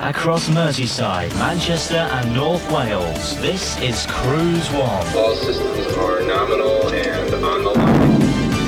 across Merseyside, Manchester and North Wales. This is Cruise One. All systems are nominal and on the line.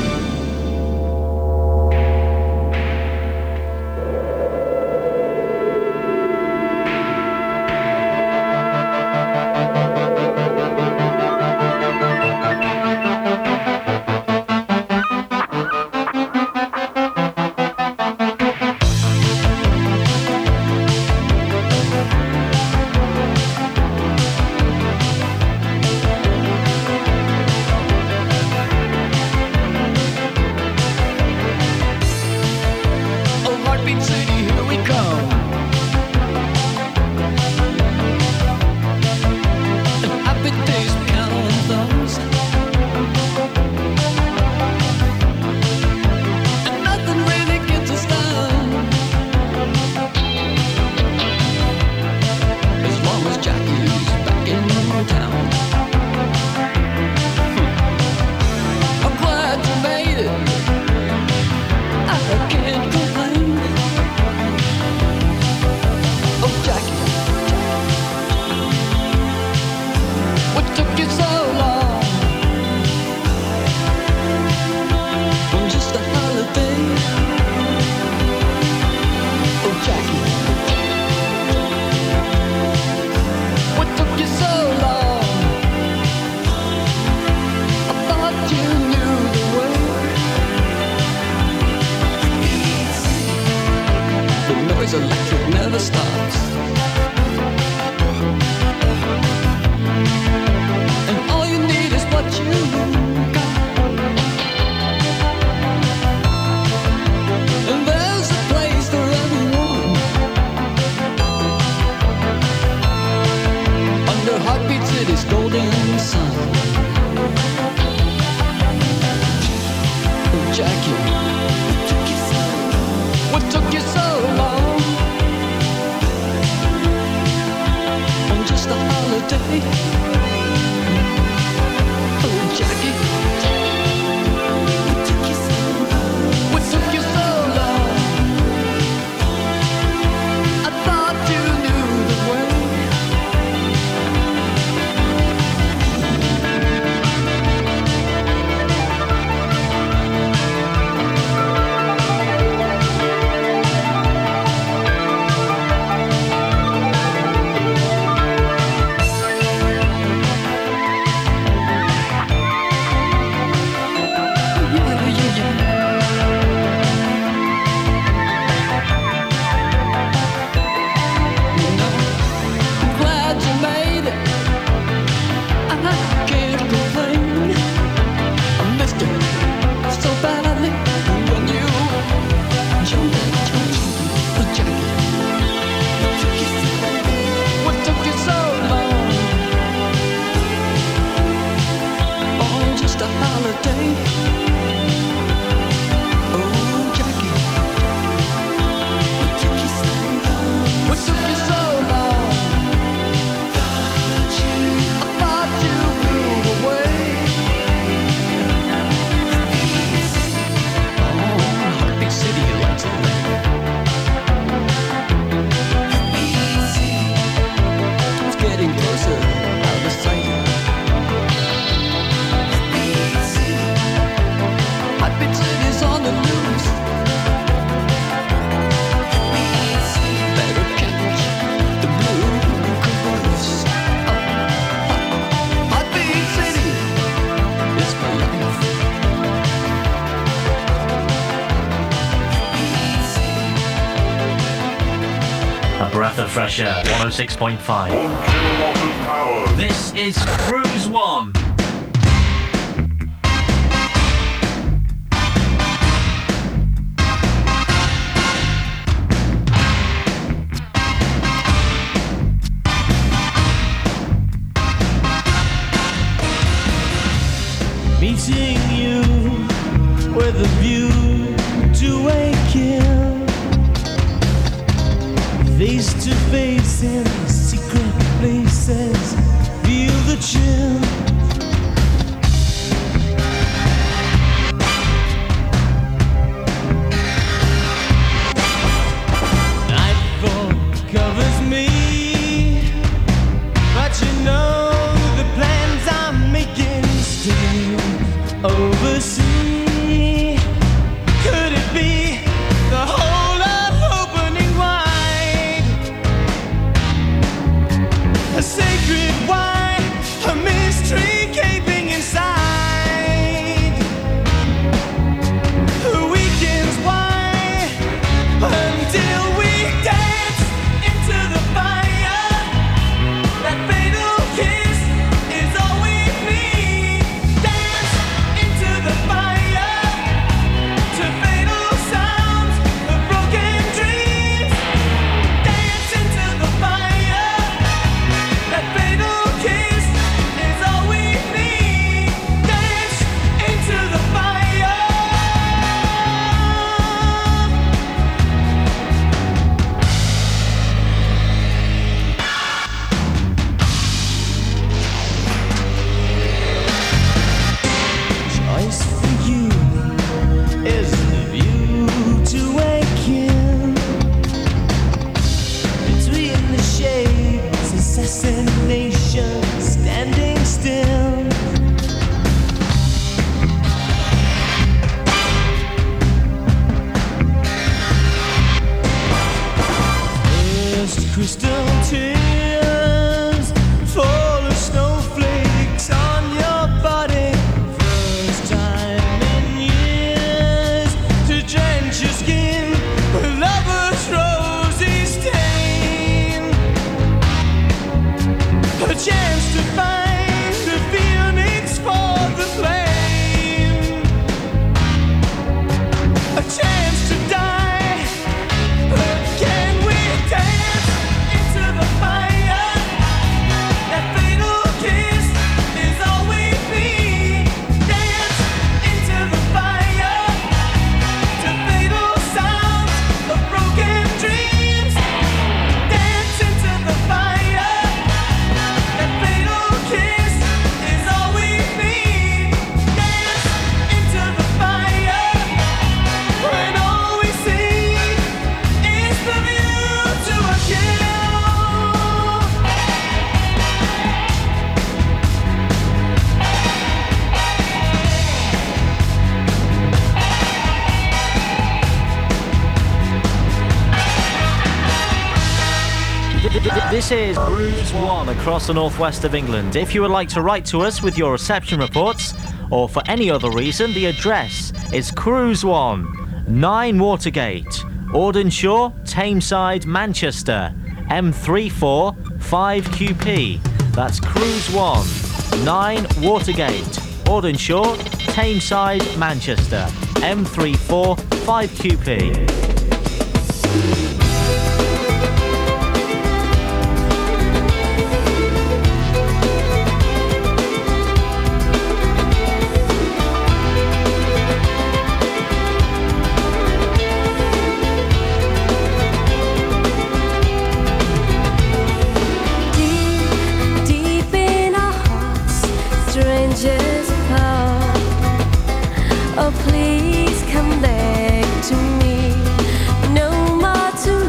Fresher 106.5. This is Cruise One. Meeting you with a view to awaken. Face to face in secret places, feel the chill. Nightfall covers oversee. Could it be the whole of opening wide? A sacred wine, a mystery gaping inside. The weekends why until we dance into the fire. That fatal kiss is all we need. Dance into the fire to fatal sounds of broken dreams. Dance into the fire. That fatal kiss is all we need. Dance into the fire. Choice for you is the view to waken between the shades, assassination standing still. First crystal tears fall as snowflakes on your body. First time in years to drench your skin with lover's rosy stain. A chance to find the phoenix for the flame. A chance to die. But can we dance into the fire? That fatal kiss is all we need. Dance into the fire to fatal sounds of broken dreams. Dance into the fire. That fatal kiss is all we need. Dance into the fire when all we see is the view to a kill. This is Cruise One across the northwest of England. If you would like to write to us with your reception reports, or for any other reason, the address is Cruise One, 9 Watergate, Audenshaw, Tameside, Manchester, M34 5QP. That's Cruise One, 9 Watergate, Audenshaw, Tameside, Manchester, M34 5QP. Deep in our hearts, strangers apart. Oh, please come back to me. No more to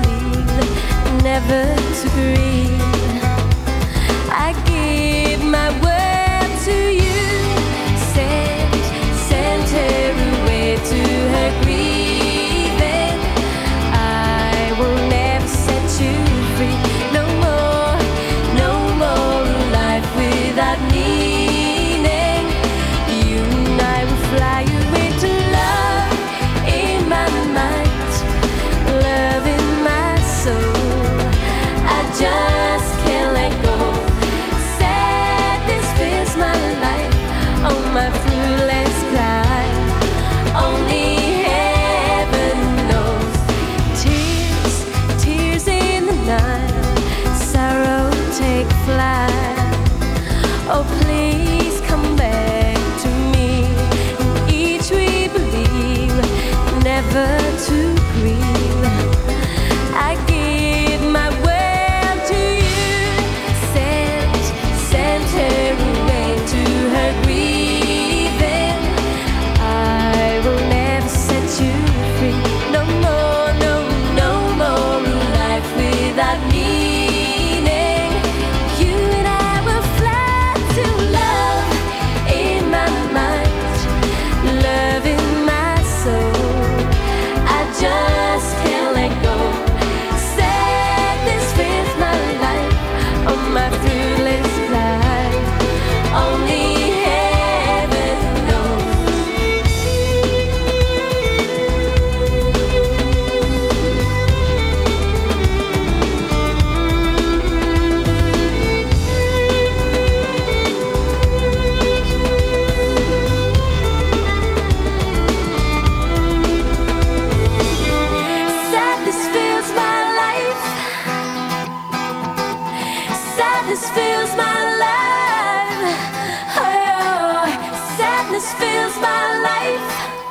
fills my life.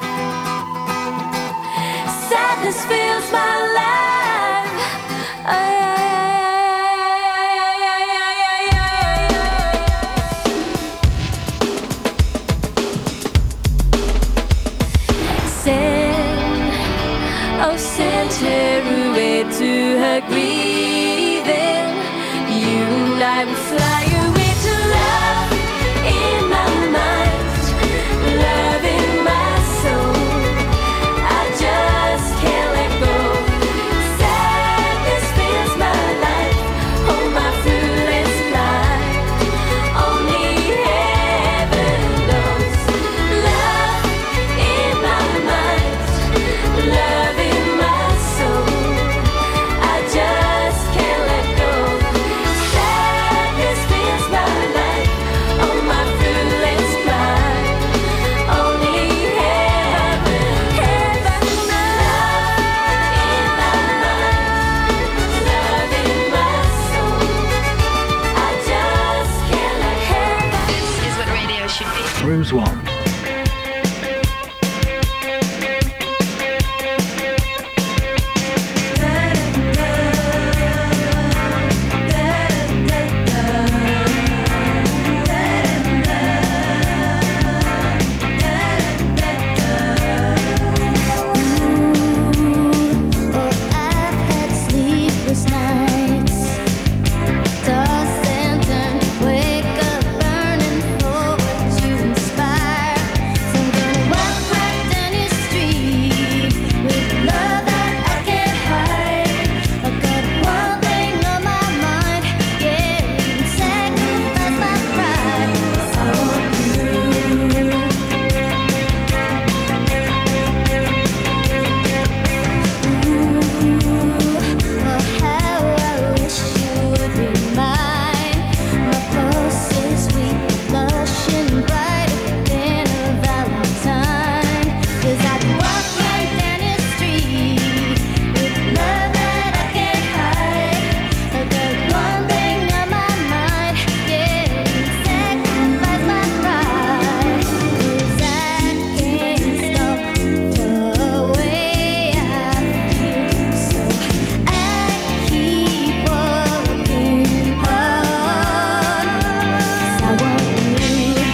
Sadness fills my life. Send, oh send her away to her grieving. You and I will fly away to love in my mind, love in my soul. I just can't let go. Sadness fills my life. Oh, my fruitless life. Only heaven knows. Love in my mind, love in my soul. I just can't let go. Sadness fills my life. Oh, my fruitless life. Only heaven, heaven knows. Love in my soul. I just can't let go. This is what radio should be. Cruise One. I've had sleepless nights, toss and turn, wake up burning for what you inspire. So I'm gonna walk right down your street with love that I can't hide. I've got one thing on my mind, yeah, and sacrifice my pride. 'Cause I want you. Oh, how I wish you would be mine. My pulse is sweet, blushing brighter than a Valentine. 'Cause I can walk right down your street with love that I can't hide. I've got one thing on my mind, yeah, sacrifice my pride. 'Cause I can't stop the way I feel, so I keep walking on. 'Cause I want you.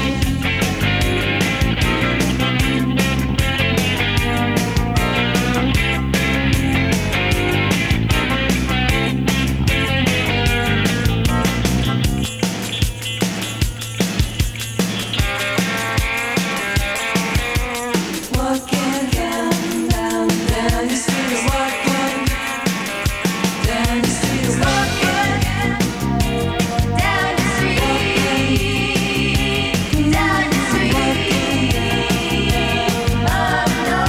Walking down the street, walking down the street, walking down the street, down the street. Oh no,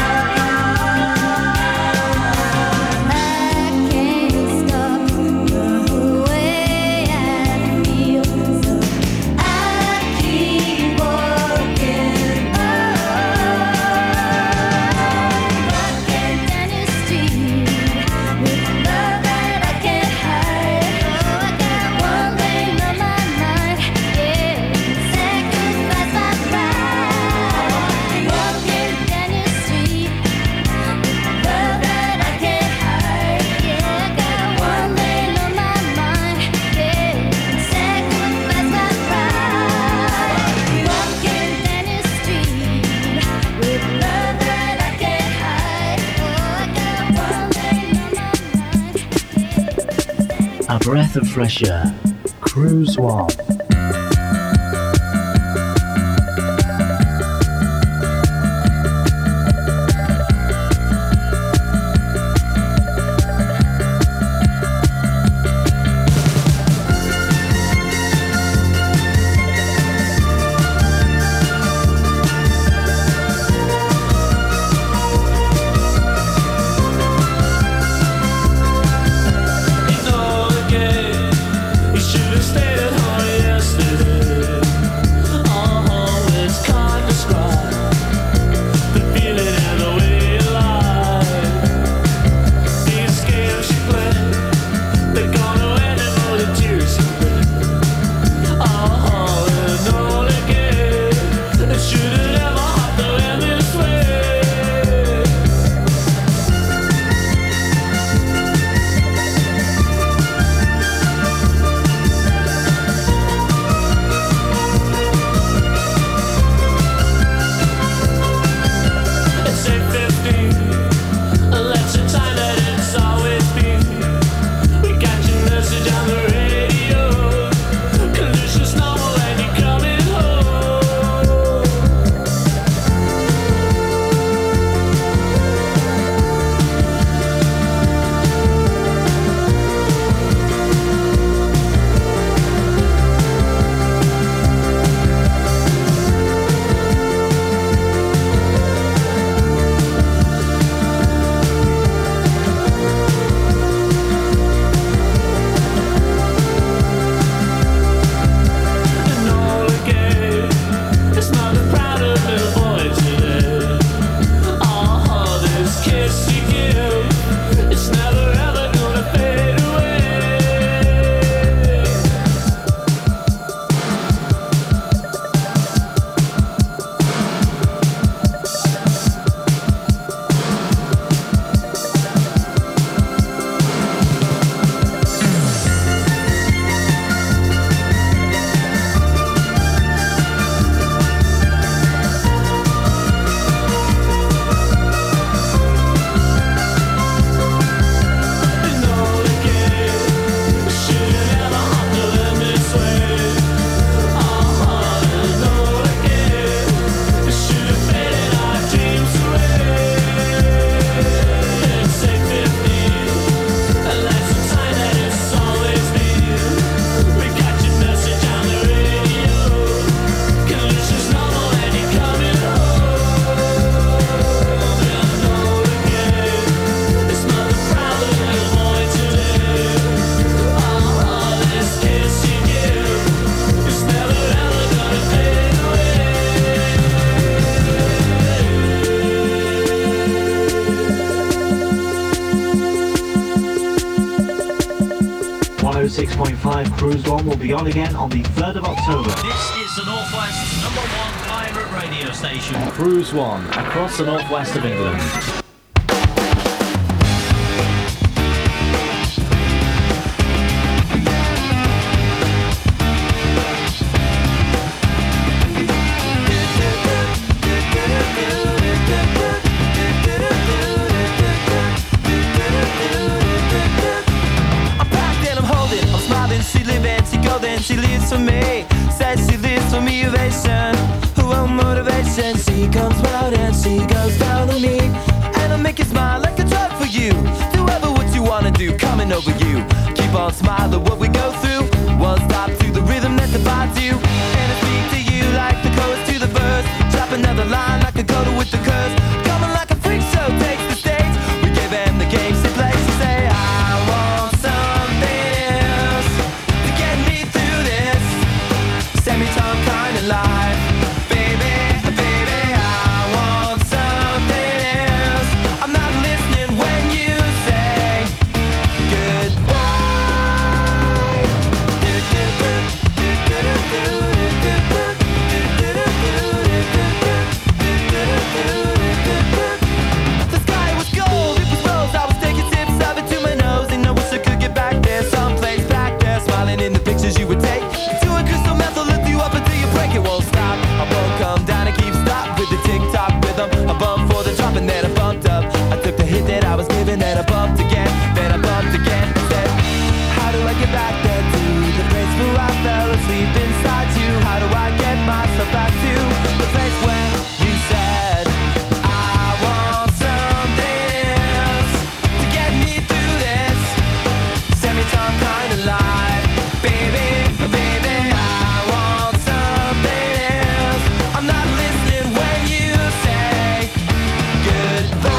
I can't stop the way I feel, so I keep walking on. Walking down your street with love that I can't hide. Oh, I got one thing on my mind, yeah, sacrifice my pride. Walking down your street with love that I can't hide. Yeah, I got one thing on my mind, yeah, sacrifice my pride. Walking down your street with love that I can't hide. Oh, I got one thing on my mind. A breath of fresh air. Cruise One. you know again. You should have stayed at home, yeah. 106.5 Cruise One will be on again on the 3rd of October. This is the Northwest's number one pirate radio station. Cruise One, across the northwest of England. I'm packed and I'm holding, I'm smiling, she living, she golden, she lives for me. Says she lives for me, ovation, oh motivation. She comes round and she goes down on me, and I make you smile like a drug for you. Do ever what you wanna do, coming over you. Keep on smiling, what we go through. One stop to the rhythm that divides you, and I speak to you like the chorus to the verse. Drop another line like a coda with the curse. Coming like a freak show takes the stage. We gave them the games they play. She say I want something else to get me through this semi-time kind of life. Baby, baby, I want something else. I'm not listening when you say goodbye. The sky was gold, it was rose. I was taking sips of it to my nose, and I wish I could get back there, someplace back there, smiling in the pictures you would take. To a crystal meth, I'll lift you up until you break. It won't stop. I won't come down and keep stop with the tick-tock rhythm. I bumped for the drop and then I bumped up. I took the hit that I was given, then I bumped again, then I bumped again. Said, how do I get back there to the place where I fell asleep inside you? How do I get myself back to the place where you said I want something else to get me through this semi-time kind of life? Baby, baby, I want something else. I'm not listening when you say goodbye.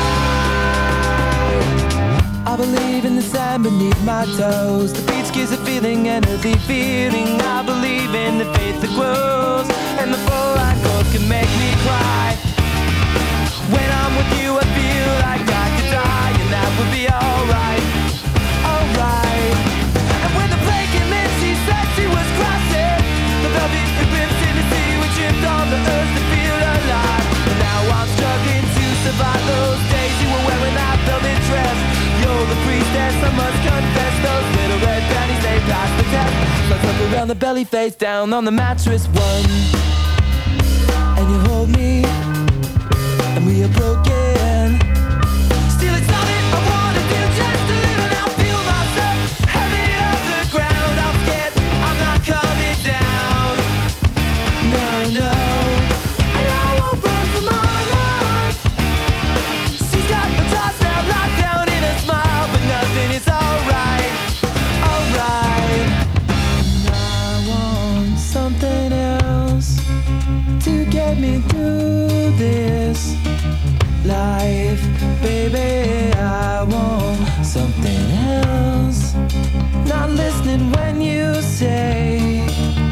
I believe in the sand beneath my toes. The beach gives a feeling, an earthy feeling. I believe in the faith that grows, and the full light goes can make me cry. When I'm with you, I feel like I could die, and that would be alright, alright. And when the plane came in, she said she was crossing the velvet ribbons in the sea. We tripped on the earth to feel alive, and now I'm struggling to survive those days you were wearing that velvet dress. You're the priestess, I must confess. Those little red panties, they passed the test. Let's look around the belly, face down on the mattress. One, and you hold me, and we are broken. Still it's all that I wanna do, just to live and I'll feel myself heavy off the ground. I'm scared, I'm not coming down. No, no, and I won't run from my life. She's got the toss now locked down in a smile, but nothing is alright, alright. And I want something else to get me through this life. Baby, I want something else. Not listening when you say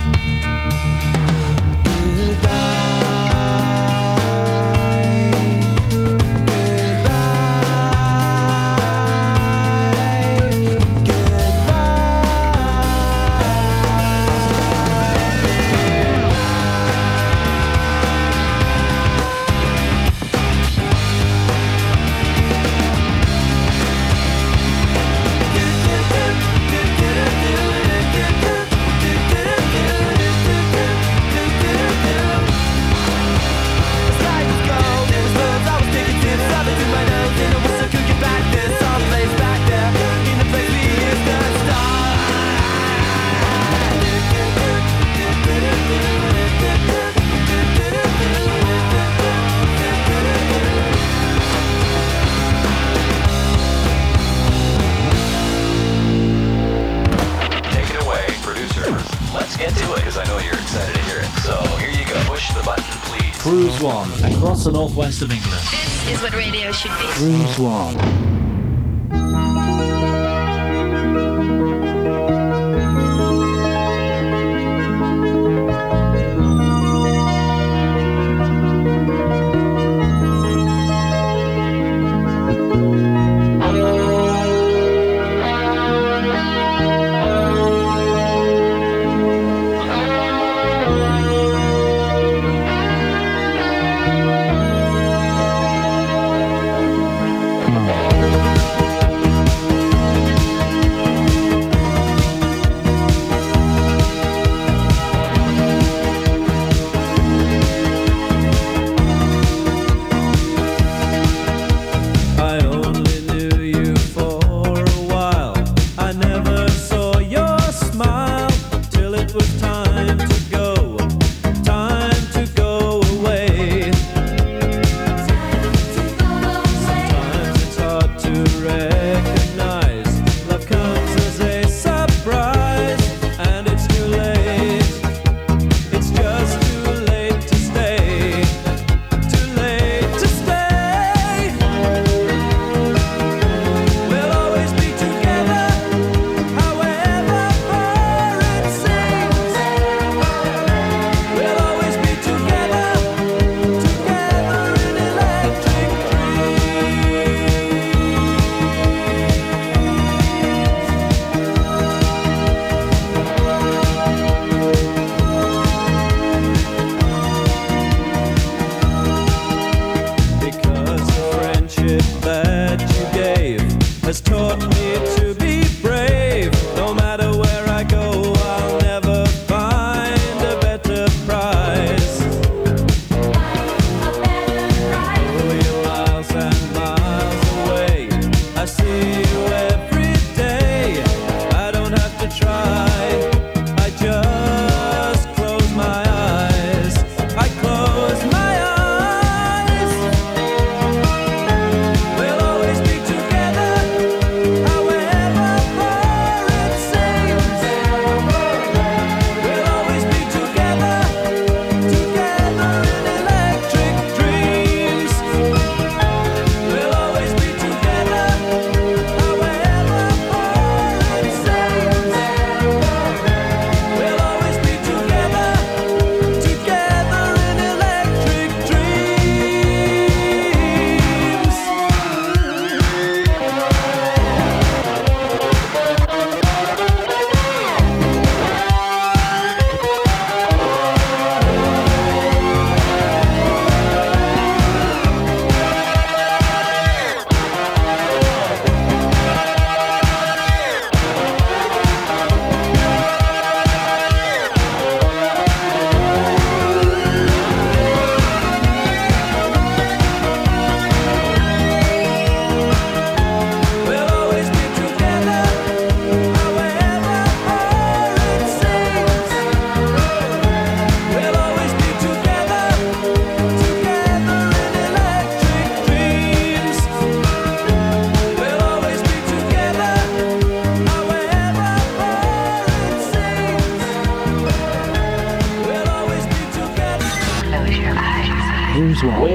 Cruise One, across the northwest of England. This is what radio should be. Cruise One.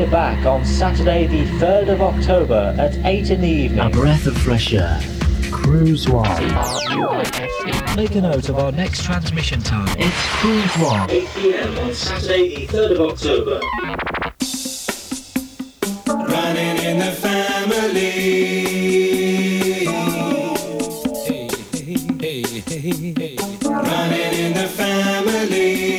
we're back on Saturday the 3rd of October at 8 in the evening. A breath of fresh air. Cruise One. Make a note of our next transmission time. It's Cruise One. 8 p.m. on Saturday the 3rd of October. Running in the family. Hey, hey, hey, hey. Running in the family.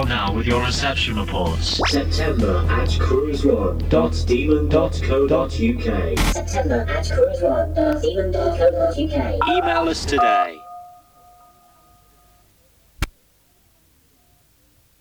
now with your reception reports. September@cruise1.demon.co.uk. Email us today.